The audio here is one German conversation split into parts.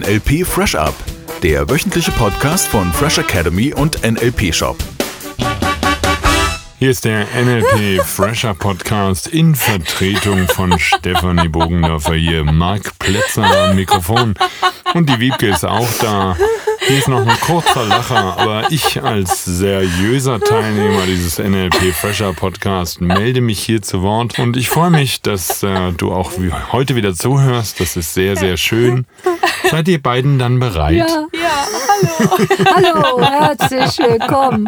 NLP Fresh Up, der wöchentliche Podcast von Fresh Academy und NLP Shop. Hier ist der NLP Fresher Podcast in Vertretung von Stefanie Bogendorfer. Hier Marc Plätzer am Mikrofon und die Wiebke ist auch da. Hier ist noch ein kurzer Lacher, aber ich als seriöser Teilnehmer dieses NLP Fresher Podcast melde mich hier zu Wort und ich freue mich, dass du auch heute wieder zuhörst. Das ist sehr, sehr schön. Seid ihr beiden dann bereit? Ja, hallo. Hallo, herzlich willkommen.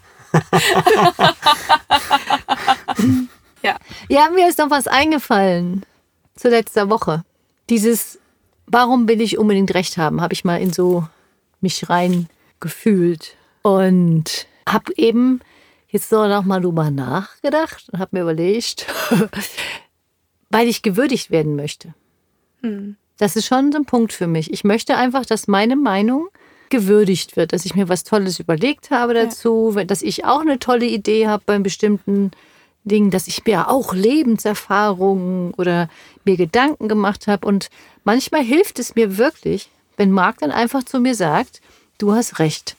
Ja, mir ist noch was eingefallen zu letzter Woche. Dieses, warum will ich unbedingt Recht haben, habe ich mal in so mich rein gefühlt. Und habe eben jetzt noch mal drüber nachgedacht und habe mir überlegt, weil ich gewürdigt werden möchte. Das ist schon so ein Punkt für mich. Ich möchte einfach, dass meine Meinung gewürdigt wird, dass ich mir was Tolles überlegt habe dazu, dass ich auch eine tolle Idee habe bei bestimmten Dingen, dass ich mir auch Lebenserfahrungen oder mir Gedanken gemacht habe. Und manchmal hilft es mir wirklich, wenn Marc dann einfach zu mir sagt, du hast recht.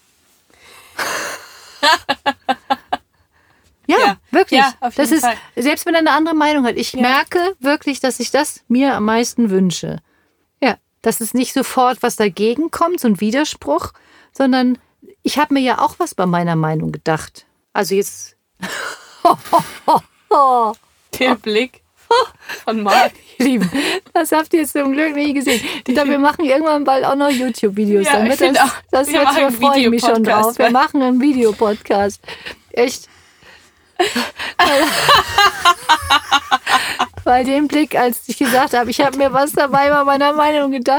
Ja, wirklich. Ja, auf jeden Fall. Selbst wenn er eine andere Meinung hat. Ich merke wirklich, dass ich das mir am meisten wünsche. Ja, dass es nicht sofort was dagegen kommt, so ein Widerspruch, sondern ich habe mir ja auch was bei meiner Meinung gedacht. Also jetzt... Der Blick von Marc. Lieben, das habt ihr jetzt zum Glück nicht gesehen. Ich glaube, wir machen irgendwann bald auch noch YouTube-Videos. Ja, damit ich das freue ich mich schon drauf. Wir machen einen Videopodcast. Echt. Weil den Blick, als ich gesagt habe, ich habe mir was dabei bei meiner Meinung gedacht.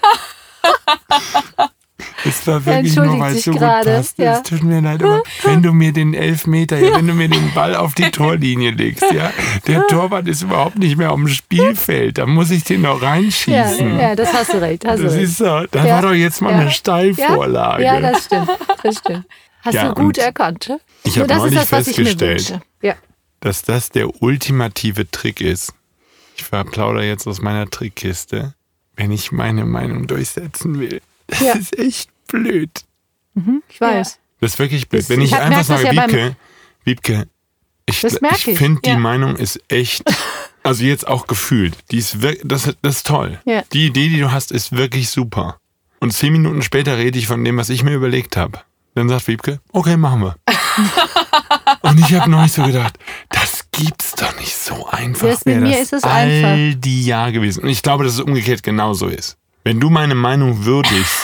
Es war wirklich nur, weil es so gut passt. Es tut mir leid, aber wenn du mir den Elfmeter, wenn du mir den Ball auf die Torlinie legst, der Torwart ist überhaupt nicht mehr auf dem Spielfeld, da muss ich den noch reinschießen. Ja, das hast du recht. Ist so, das war doch jetzt mal eine Steilvorlage. Ja, das stimmt. Hast du gut erkannt. Ne? Ich habe neulich festgestellt, dass das der ultimative Trick ist. Ich verplaudere jetzt aus meiner Trickkiste, wenn ich meine Meinung durchsetzen will. Das ist echt blöd. Ich weiß. Das ist wirklich blöd. Wenn ich einfach sage, Wiebke, ich finde, die Meinung ist echt, also jetzt auch gefühlt, das ist toll. Ja. Die Idee, die du hast, ist wirklich super. Und 10 Minuten später rede ich von dem, was ich mir überlegt habe. Dann sagt Wiebke, okay, machen wir. Und ich habe neulich so gedacht, das gibt's doch nicht so einfach. Mit mir ist es einfach. All die Jahre gewesen. Und ich glaube, dass es umgekehrt genauso ist. Wenn du meine Meinung würdigst,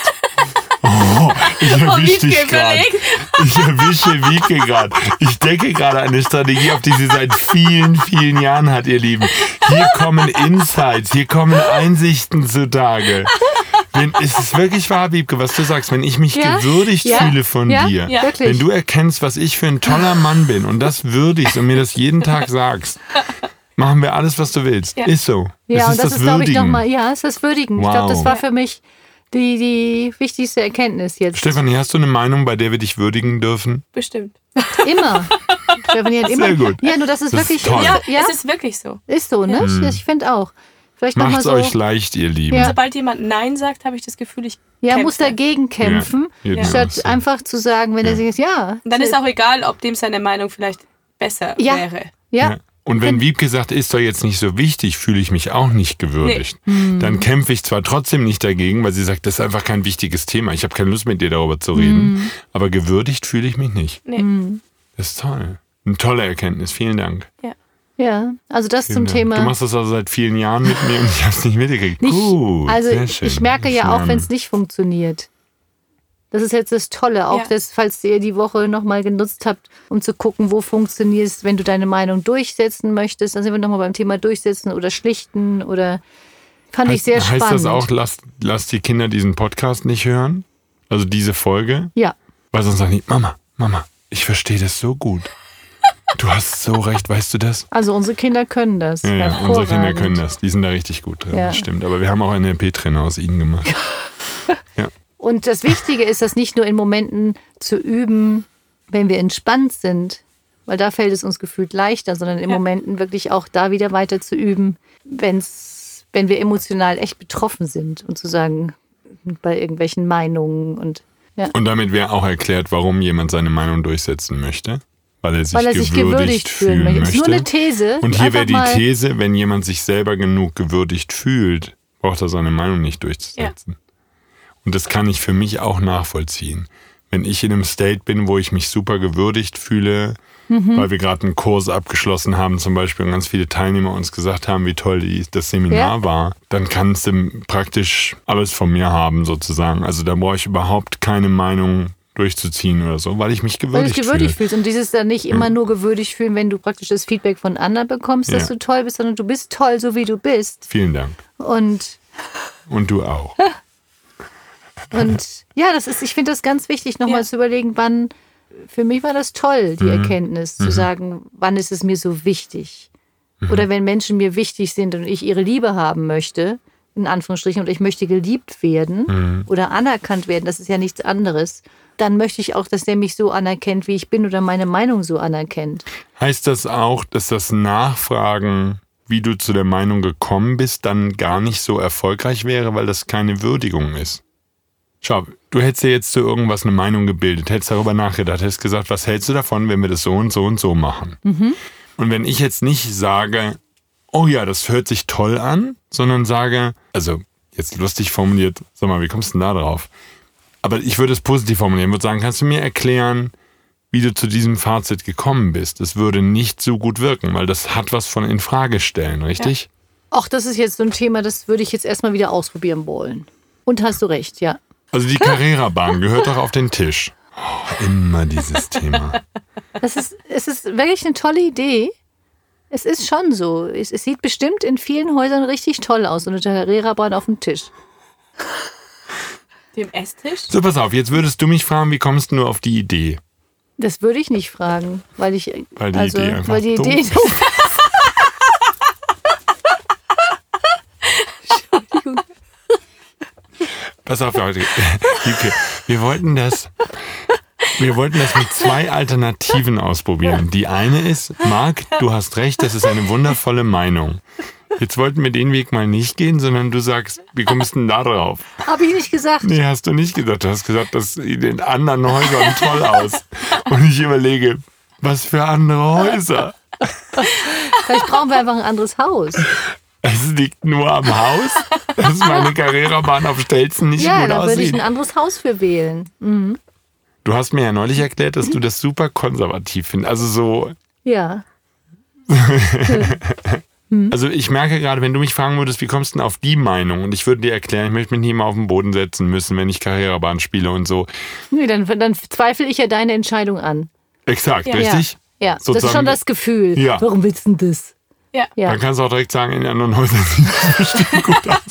ich erwische dich gerade. Ich erwische Wiebke gerade. Ich decke gerade eine Strategie, auf die sie seit vielen, vielen Jahren hat, ihr Lieben. Hier kommen Insights, hier kommen Einsichten zutage. Es ist wirklich wahr, Wiebke, was du sagst, wenn ich mich gewürdigt fühle von dir, wenn du erkennst, was ich für ein toller Mann bin und das würdigst und mir das jeden Tag sagst, machen wir alles, was du willst. Ja. Ist so. Ja, und das ist, glaube ich, nochmal, ist das Würdigen. Wow. Ich glaube, das war für mich die wichtigste Erkenntnis jetzt. Stefanie, hast du eine Meinung, bei der wir dich würdigen dürfen? Bestimmt. Immer. Stefanie hat immer. Sehr gut. Ja, nur das ist wirklich. Toll. Es ist wirklich so. Ist so, ne? Ich finde auch. Macht's euch leicht, ihr Lieben. Ja. Sobald jemand Nein sagt, habe ich das Gefühl, ich muss dagegen kämpfen, statt einfach zu sagen, wenn er sagt, Und dann ist auch egal, ob dem seine Meinung vielleicht besser wäre. Ja. Und wenn Wiebke sagt, ist doch jetzt nicht so wichtig, fühle ich mich auch nicht gewürdigt. Nee. Dann kämpfe ich zwar trotzdem nicht dagegen, weil sie sagt, das ist einfach kein wichtiges Thema. Ich habe keine Lust mit dir darüber zu reden. Aber gewürdigt fühle ich mich nicht. Nee. Das ist toll. Eine tolle Erkenntnis. Vielen Dank. Ja, also das zum Thema. Du machst das also seit vielen Jahren mit mir und ich habe es nicht mitgekriegt. Gut, also ich merke ja auch, wenn es nicht funktioniert. Das ist jetzt das Tolle, auch falls ihr die Woche nochmal genutzt habt, um zu gucken, wo funktioniert es, wenn du deine Meinung durchsetzen möchtest. Dann sind wir nochmal beim Thema Durchsetzen oder Schlichten oder fand ich sehr spannend. Heißt das auch, lass die Kinder diesen Podcast nicht hören? Also diese Folge? Ja. Weil sonst sagen die, Mama, ich verstehe das so gut. Du hast so recht, weißt du das? Also unsere Kinder können das. Ja, unsere Kinder können das. Die sind da richtig gut drin, das stimmt. Aber wir haben auch einen NLP-Trainer aus ihnen gemacht. Ja. Und das Wichtige ist, das nicht nur in Momenten zu üben, wenn wir entspannt sind, weil da fällt es uns gefühlt leichter, sondern in Momenten wirklich auch da wieder weiter zu üben, wenn wir emotional echt betroffen sind und zu sagen, bei irgendwelchen Meinungen. Und damit wäre auch erklärt, warum jemand seine Meinung durchsetzen möchte. Weil er sich gewürdigt fühlen möchte. Das ist nur eine These. Und hier wäre die These, wenn jemand sich selber genug gewürdigt fühlt, braucht er seine Meinung nicht durchzusetzen. Ja. Und das kann ich für mich auch nachvollziehen. Wenn ich in einem State bin, wo ich mich super gewürdigt fühle, weil wir gerade einen Kurs abgeschlossen haben zum Beispiel und ganz viele Teilnehmer uns gesagt haben, wie toll das Seminar war, dann kannst du praktisch alles von mir haben sozusagen. Also da brauche ich überhaupt keine Meinung durchzuziehen oder so, weil ich mich gewürdigt fühle. Weil du dich gewürdigt fühlst. Und dieses dann nicht immer nur gewürdigt fühlen, wenn du praktisch das Feedback von anderen bekommst, dass du toll bist, sondern du bist toll, so wie du bist. Vielen Dank. Und du auch. Und ja, ich finde das ganz wichtig, nochmal zu überlegen, wann, für mich war das toll, die Erkenntnis, zu sagen, wann ist es mir so wichtig? Oder wenn Menschen mir wichtig sind und ich ihre Liebe haben möchte, in Anführungsstrichen, und ich möchte geliebt werden oder anerkannt werden, das ist ja nichts anderes, dann möchte ich auch, dass der mich so anerkennt, wie ich bin oder meine Meinung so anerkennt. Heißt das auch, dass das Nachfragen, wie du zu der Meinung gekommen bist, dann gar nicht so erfolgreich wäre, weil das keine Würdigung ist? Schau, du hättest dir jetzt zu irgendwas eine Meinung gebildet, hättest darüber nachgedacht, hättest gesagt, was hältst du davon, wenn wir das so und so und so machen? Und wenn ich jetzt nicht sage, oh ja, das hört sich toll an, sondern sage, also jetzt lustig formuliert, sag mal, wie kommst du denn da drauf? Aber ich würde es positiv formulieren, würde sagen, kannst du mir erklären, wie du zu diesem Fazit gekommen bist? Das würde nicht so gut wirken, weil das hat was von Infragestellen, richtig? Ja. Ach, das ist jetzt so ein Thema, das würde ich jetzt erstmal wieder ausprobieren wollen. Und hast du recht, ja. Also die Carrera-Bahn gehört doch auf den Tisch. Oh, immer dieses Thema. Es ist wirklich eine tolle Idee. Es ist schon so. Es sieht bestimmt in vielen Häusern richtig toll aus. Und eine Carrera-Bahn auf dem Tisch. Dem Esstisch? So, pass auf, jetzt würdest du mich fragen, wie kommst du nur auf die Idee? Das würde ich nicht fragen, weil die Idee einfach doof ist. Entschuldigung. Pass auf, Leute. Wir wollten das mit 2 Alternativen ausprobieren. Die eine ist, Marc, du hast recht, das ist eine wundervolle Meinung. Jetzt wollten wir den Weg mal nicht gehen, sondern du sagst, wie kommst du denn da drauf? Hab ich nicht gesagt. Nee, hast du nicht gesagt. Du hast gesagt, das sieht in anderen Häusern toll aus. Und ich überlege, was für andere Häuser? Vielleicht brauchen wir einfach ein anderes Haus. Es liegt nur am Haus, dass meine Carrera-Bahn auf Stelzen nicht gut aussieht. Ja, da würde ich ein anderes Haus für wählen. Mhm. Du hast mir ja neulich erklärt, dass du das super konservativ findest. Also so... Ja. Also ich merke gerade, wenn du mich fragen würdest, wie kommst du denn auf die Meinung? Und ich würde dir erklären, ich möchte mich nie mal auf den Boden setzen müssen, wenn ich Carrera-Bahn spiele und so. Nee, dann zweifle ich ja deine Entscheidung an. Exakt, richtig? Ja, das ist schon das Gefühl. Ja. Warum willst du denn das? Ja. Dann kannst du auch direkt sagen, in den anderen Häusern sieht es bestimmt gut aus.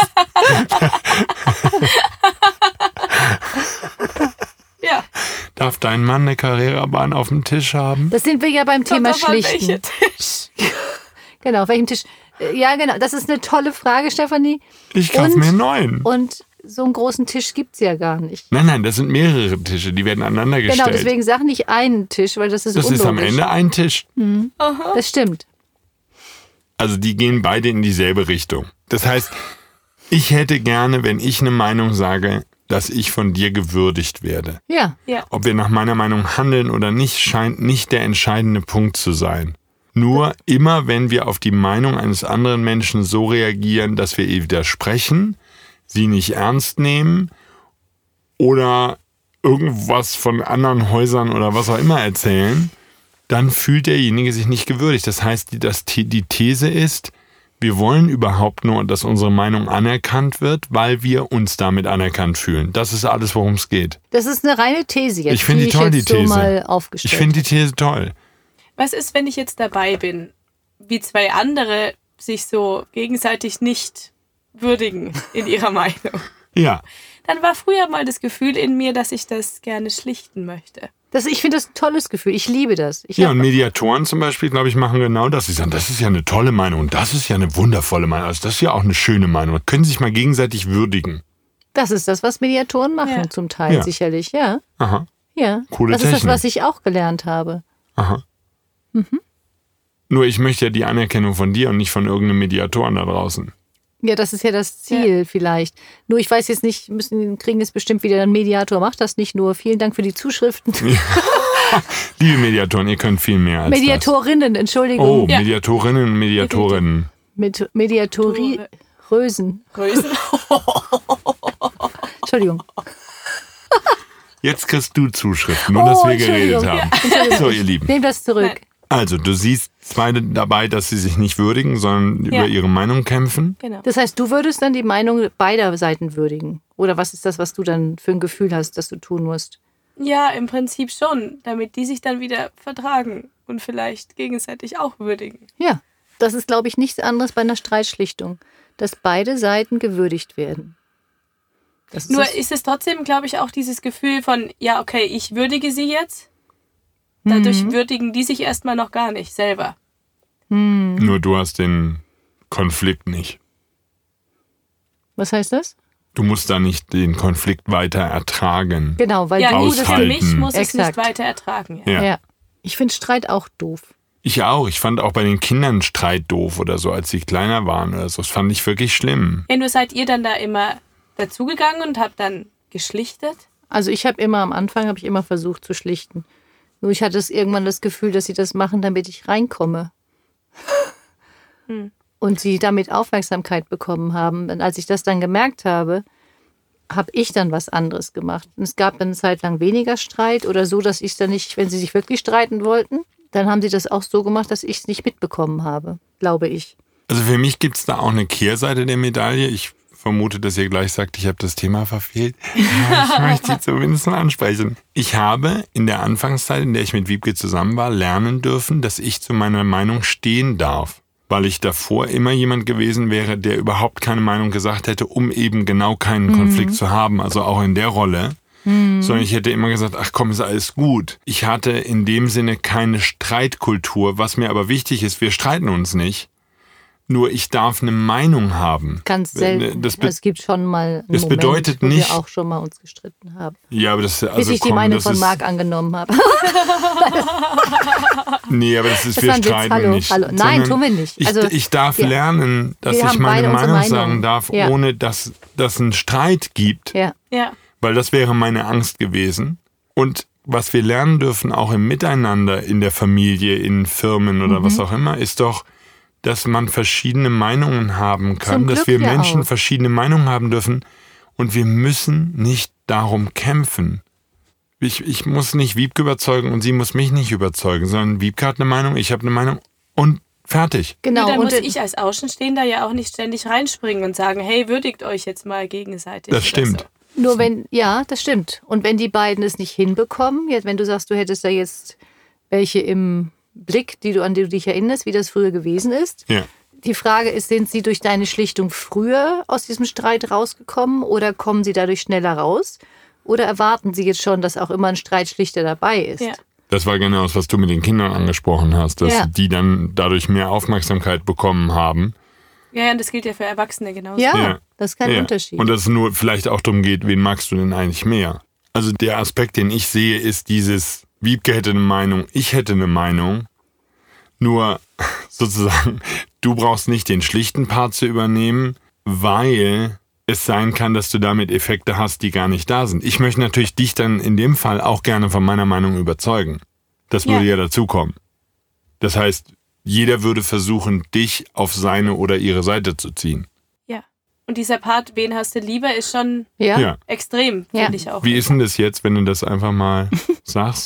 Ja. Darf dein Mann eine Carrera-Bahn auf dem Tisch haben? Das sind wir ja beim Thema Schlichten. Welcher Tisch? Genau, auf welchem Tisch? Ja, genau. Das ist eine tolle Frage, Stefanie. Ich kaufe mir einen neuen. Und so einen großen Tisch gibt es ja gar nicht. Nein, das sind mehrere Tische, die werden aneinander gestellt. Genau, deswegen sag nicht einen Tisch, weil das ist unlogisch. Das ist am Ende ein Tisch. Mhm. Das stimmt. Also die gehen beide in dieselbe Richtung. Das heißt, ich hätte gerne, wenn ich eine Meinung sage, dass ich von dir gewürdigt werde. Ja. Ob wir nach meiner Meinung handeln oder nicht, scheint nicht der entscheidende Punkt zu sein. Nur immer, wenn wir auf die Meinung eines anderen Menschen so reagieren, dass wir ihr widersprechen, sie nicht ernst nehmen oder irgendwas von anderen Häusern oder was auch immer erzählen, dann fühlt derjenige sich nicht gewürdigt. Das heißt, die These ist, wir wollen überhaupt nur, dass unsere Meinung anerkannt wird, weil wir uns damit anerkannt fühlen. Das ist alles, worum es geht. Das ist eine reine These jetzt. Ich finde die toll, die These. So mal aufgestellt. Ich finde die These toll. Was ist, wenn ich jetzt dabei bin, wie 2 andere sich so gegenseitig nicht würdigen in ihrer Meinung? Ja. Dann war früher mal das Gefühl in mir, dass ich das gerne schlichten möchte. Ich finde das ein tolles Gefühl. Ich liebe das. Und Mediatoren zum Beispiel, glaube ich, machen genau das. Sie sagen, das ist ja eine tolle Meinung und das ist ja eine wundervolle Meinung. Also das ist ja auch eine schöne Meinung. Da können sich mal gegenseitig würdigen. Das ist das, was Mediatoren machen zum Teil, sicherlich, ja. Aha. Ja. Coole das ist Technik. das, was ich auch gelernt habe. Aha. Mhm. Nur ich möchte ja die Anerkennung von dir und nicht von irgendeinem Mediatoren da draußen. Ja, das ist ja das Ziel vielleicht. Nur ich weiß jetzt nicht, kriegen jetzt bestimmt wieder ein Mediator, macht das nicht nur. Vielen Dank für die Zuschriften. Liebe Mediatoren, ihr könnt viel mehr als Mediatorinnen, Entschuldigung. Oh, Mediatorinnen und Mediatorinnen. Mit Mediatorrösen. Entschuldigung. Jetzt kriegst du Zuschriften, nur dass wir geredet haben. Ja. So, ihr Lieben. Nehmt das zurück. Also, du siehst beide dabei, dass sie sich nicht würdigen, sondern über ihre Meinung kämpfen. Genau. Das heißt, du würdest dann die Meinung beider Seiten würdigen? Oder was ist das, was du dann für ein Gefühl hast, dass du tun musst? Ja, im Prinzip schon, damit die sich dann wieder vertragen und vielleicht gegenseitig auch würdigen. Ja, das ist, glaube ich, nichts anderes bei einer Streitschlichtung, dass beide Seiten gewürdigt werden. Nur ist es trotzdem, glaube ich, auch dieses Gefühl von, ja, okay, ich würdige sie jetzt. Dadurch würdigen die sich erstmal noch gar nicht selber. Nur du hast den Konflikt nicht. Was heißt das? Du musst da nicht den Konflikt weiter ertragen. Genau, weil du das für mich aushalten. muss es Exakt. nicht weiter ertragen. Ja. Ja. Ich finde Streit auch doof. Ich auch. Ich fand auch bei den Kindern Streit doof oder so, als sie kleiner waren oder so. Das fand ich wirklich schlimm. Nur seid ihr dann da immer dazugegangen und habt dann geschlichtet? Also ich habe immer am Anfang immer versucht zu schlichten. Nur ich hatte irgendwann das Gefühl, dass sie das machen, damit ich reinkomme. Und sie damit Aufmerksamkeit bekommen haben. Und als ich das dann gemerkt habe, habe ich dann was anderes gemacht. Und es gab dann eine Zeit lang weniger Streit oder so, dass ich es dann nicht, wenn sie sich wirklich streiten wollten, dann haben sie das auch so gemacht, dass ich es nicht mitbekommen habe, glaube ich. Also für mich gibt es da auch eine Kehrseite der Medaille. Ich vermute, dass ihr gleich sagt, ich habe das Thema verfehlt. Ja, ich möchte sie zumindest mal ansprechen. Ich habe in der Anfangszeit, in der ich mit Wiebke zusammen war, lernen dürfen, dass ich zu meiner Meinung stehen darf. Weil ich davor immer jemand gewesen wäre, der überhaupt keine Meinung gesagt hätte, um eben genau keinen Konflikt zu haben, also auch in der Rolle. Sondern ich hätte immer gesagt, ach komm, ist alles gut. Ich hatte in dem Sinne keine Streitkultur, was mir aber wichtig ist, wir streiten uns nicht. Nur ich darf eine Meinung haben. Ganz selten. Es gibt schon mal einen Moment, bedeutet wo nicht, wir auch schon mal uns gestritten haben. Ja, aber das, also bis ich die Meinung von Marc angenommen habe. Nee, aber das ist, das wir streiten Hallo, nicht. Hallo. Nein, tun wir nicht. Also, ich darf lernen, dass ich meine Meinung sagen darf, ohne dass es einen Streit gibt. Ja. Weil das wäre meine Angst gewesen. Und was wir lernen dürfen, auch im Miteinander, in der Familie, in Firmen oder was auch immer, ist doch, dass man verschiedene Meinungen haben kann, dass wir Menschen verschiedene Meinungen haben dürfen und wir müssen nicht darum kämpfen. Ich muss nicht Wiebke überzeugen und sie muss mich nicht überzeugen, sondern Wiebke hat eine Meinung, ich habe eine Meinung und fertig. Genau. Und dann muss ich als Außenstehender ja auch nicht ständig reinspringen und sagen, hey, würdigt euch jetzt mal gegenseitig. Das stimmt. So. Nur das stimmt. Und wenn die beiden es nicht hinbekommen, jetzt, wenn du sagst, du hättest da jetzt welche im Blick, an die du dich erinnerst, wie das früher gewesen ist. Ja. Die Frage ist, sind sie durch deine Schlichtung früher aus diesem Streit rausgekommen oder kommen sie dadurch schneller raus? Oder erwarten sie jetzt schon, dass auch immer ein Streitschlichter dabei ist? Ja. Das war genau das, was du mit den Kindern angesprochen hast, dass die dann dadurch mehr Aufmerksamkeit bekommen haben. Ja, und das gilt ja für Erwachsene genauso. Ja, das ist kein Unterschied. Und dass es nur vielleicht auch darum geht, wen magst du denn eigentlich mehr? Also der Aspekt, den ich sehe, ist dieses, Wiebke hätte eine Meinung, ich hätte eine Meinung. Nur sozusagen, du brauchst nicht den schlichten Part zu übernehmen, weil es sein kann, dass du damit Effekte hast, die gar nicht da sind. Ich möchte natürlich dich dann in dem Fall auch gerne von meiner Meinung überzeugen. Das würde ja dazukommen. Das heißt, jeder würde versuchen, dich auf seine oder ihre Seite zu ziehen. Ja. Und dieser Part, wen hast du lieber, ist schon extrem, finde ich auch. Wie ist denn das jetzt, wenn du das einfach mal sagst?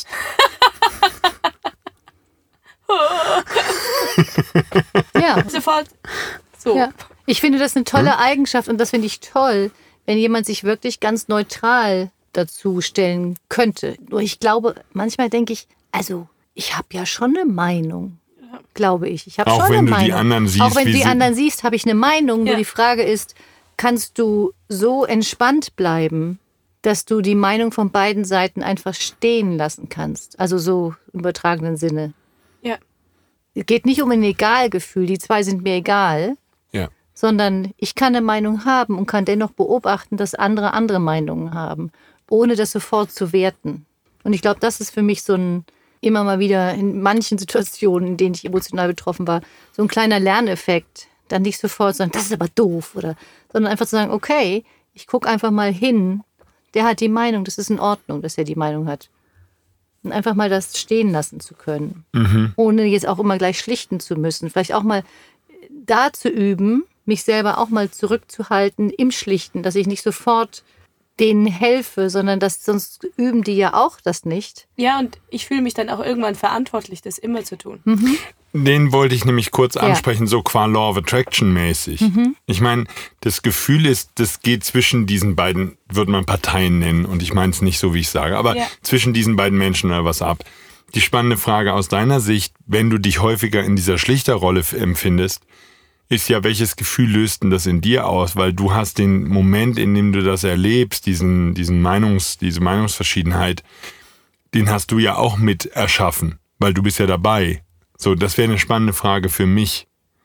Ja. Sofort so. Ja. Ich finde das eine tolle Eigenschaft und das finde ich toll, wenn jemand sich wirklich ganz neutral dazu stellen könnte. Nur ich glaube, manchmal denke ich, also ich habe ja schon eine Meinung, glaube ich. Ich habe schon eine Meinung. Auch wenn du die anderen siehst. Auch wenn du die anderen siehst, habe ich eine Meinung. Nur die Frage ist, kannst du so entspannt bleiben, dass du die Meinung von beiden Seiten einfach stehen lassen kannst? Also so im übertragenen Sinne. Ja. Es geht nicht um ein Egalgefühl, die zwei sind mir egal. Ja. Sondern ich kann eine Meinung haben und kann dennoch beobachten, dass andere Meinungen haben, ohne das sofort zu werten. Und ich glaube, das ist für mich so ein, immer mal wieder in manchen Situationen, in denen ich emotional betroffen war, so ein kleiner Lerneffekt, dann nicht sofort sagen, das ist aber doof, sondern einfach zu sagen, okay, ich gucke einfach mal hin, der hat die Meinung, das ist in Ordnung, dass er die Meinung hat. Und einfach mal das stehen lassen zu können, ohne jetzt auch immer gleich schlichten zu müssen. Vielleicht auch mal da zu üben, mich selber auch mal zurückzuhalten im Schlichten, dass ich nicht sofort denen helfe, sondern sonst üben die ja auch das nicht. Ja, und ich fühle mich dann auch irgendwann verantwortlich, das immer zu tun. Den wollte ich nämlich kurz ansprechen, so qua Law of Attraction mäßig. Ich meine, das Gefühl ist, das geht zwischen diesen beiden, würde man Parteien nennen, und ich meine es nicht so, wie ich sage, aber zwischen diesen beiden Menschen oder was ab. Die spannende Frage aus deiner Sicht, wenn du dich häufiger in dieser Schlichterrolle empfindest, ist ja, welches Gefühl löst denn das in dir aus? Weil du hast den Moment, in dem du das erlebst, diese Meinungsverschiedenheit, den hast du ja auch mit erschaffen, weil du bist ja dabei. So, das wäre eine spannende Frage für mich.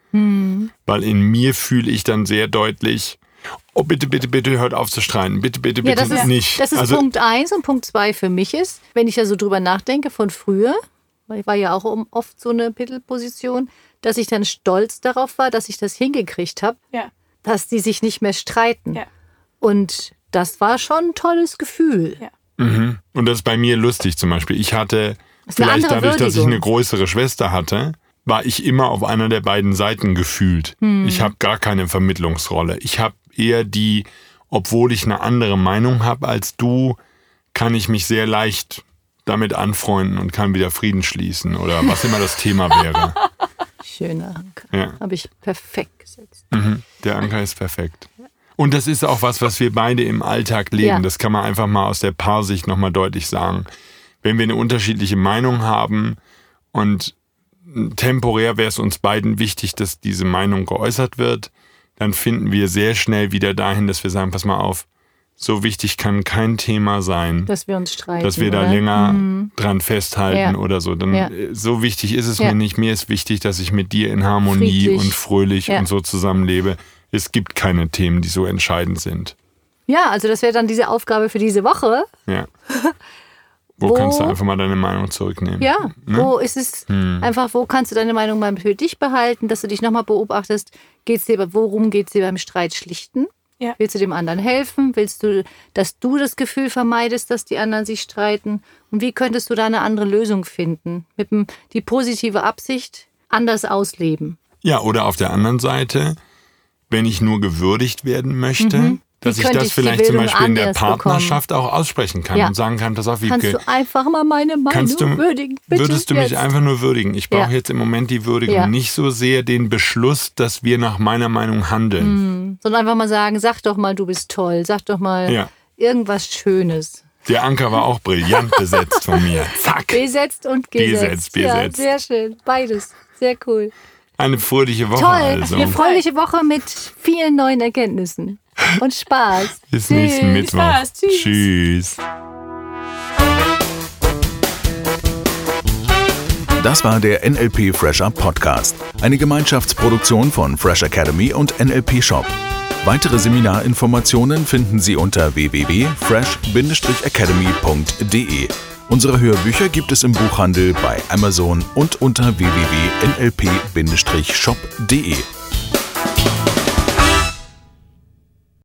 Weil in mir fühle ich dann sehr deutlich, oh, bitte, bitte, bitte, hört auf zu streiten. Bitte, bitte, bitte nicht. Das ist Punkt 1 und Punkt 2 für mich ist, wenn ich da so drüber nachdenke von früher, weil ich war ja auch oft so eine Pittelposition, dass ich dann stolz darauf war, dass ich das hingekriegt habe, dass die sich nicht mehr streiten. Ja. Und das war schon ein tolles Gefühl. Ja. Und das ist bei mir lustig zum Beispiel. Ich hatte, vielleicht dadurch, dass ich eine größere Schwester hatte, war ich immer auf einer der beiden Seiten gefühlt. Ich habe gar keine Vermittlungsrolle. Ich habe eher obwohl ich eine andere Meinung habe als du, kann ich mich sehr leicht damit anfreunden und kann wieder Frieden schließen oder was immer das Thema wäre. Schöner Anker. Ja. Habe ich perfekt gesetzt. Der Anker ist perfekt. Und das ist auch was wir beide im Alltag leben. Ja. Das kann man einfach mal aus der Paarsicht nochmal deutlich sagen. Wenn wir eine unterschiedliche Meinung haben und temporär wäre es uns beiden wichtig, dass diese Meinung geäußert wird, dann finden wir sehr schnell wieder dahin, dass wir sagen, pass mal auf, so wichtig kann kein Thema sein, dass wir uns streiten, dass wir da länger dran festhalten oder so. Dann so wichtig ist es mir nicht. Mir ist wichtig, dass ich mit dir in Harmonie und fröhlich und so zusammenlebe. Es gibt keine Themen, die so entscheidend sind. Ja, also das wäre dann diese Aufgabe für diese Woche. Ja. Wo kannst du einfach mal deine Meinung zurücknehmen? Ja, ne? Wo ist es einfach, wo kannst du deine Meinung mal für dich behalten, dass du dich nochmal beobachtest, worum geht es dir beim Streit schlichten? Ja. Willst du dem anderen helfen? Willst du, dass du das Gefühl vermeidest, dass die anderen sich streiten? Und wie könntest du da eine andere Lösung finden? Die positive Absicht anders ausleben. Ja, oder auf der anderen Seite, wenn ich nur gewürdigt werden möchte, dass ich das vielleicht zum Beispiel in der Partnerschaft auch aussprechen kann und sagen kann, pass auf, Wiebke, kannst du einfach mal meine Meinung würdigen? Bitte würdest du mich einfach nur würdigen? Ich brauche jetzt im Moment die Würdigung, nicht so sehr den Beschluss, dass wir nach meiner Meinung handeln. Sondern einfach mal sagen, sag doch mal, du bist toll, sag doch mal irgendwas Schönes. Der Anker war auch brillant besetzt von mir. Zack. Besetzt und gesetzt. Ja, sehr schön. Beides. Sehr cool. Eine fröhliche Woche. Toll. Also. Eine fröhliche Woche mit vielen neuen Erkenntnissen. Und Spaß. Bis nächsten Mittwoch. Spaß. Tschüss. Das war der NLP Fresh Up Podcast. Eine Gemeinschaftsproduktion von Fresh Academy und NLP Shop. Weitere Seminarinformationen finden Sie unter www.fresh-academy.de. Unsere Hörbücher gibt es im Buchhandel, bei Amazon und unter www.nlp-shop.de.